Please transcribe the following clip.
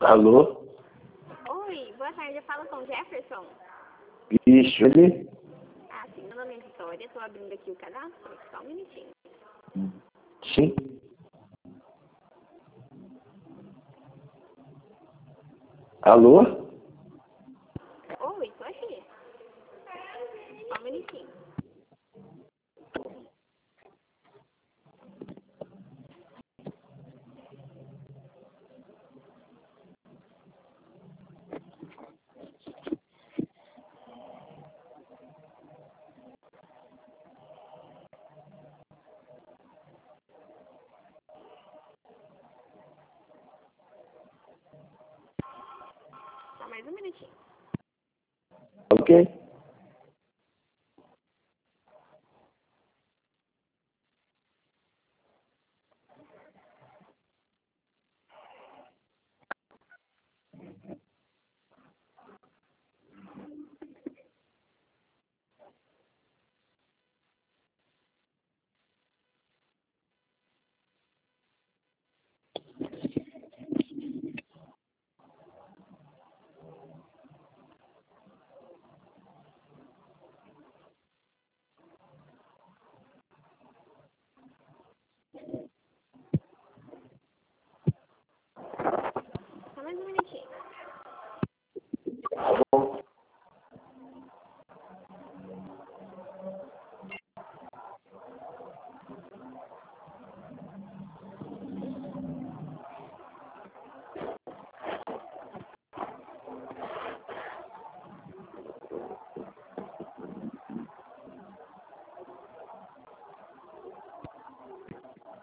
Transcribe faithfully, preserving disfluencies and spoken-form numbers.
Alô? Oi, boa tarde, eu falo com o Jefferson. Isso, ele? Ah, sim, meu nome é Vitória, estou abrindo aqui o cadastro, só um minutinho. Sim. Alô? Oi, tô aqui. Só um minutinho. Só mais um minutinho. Ok.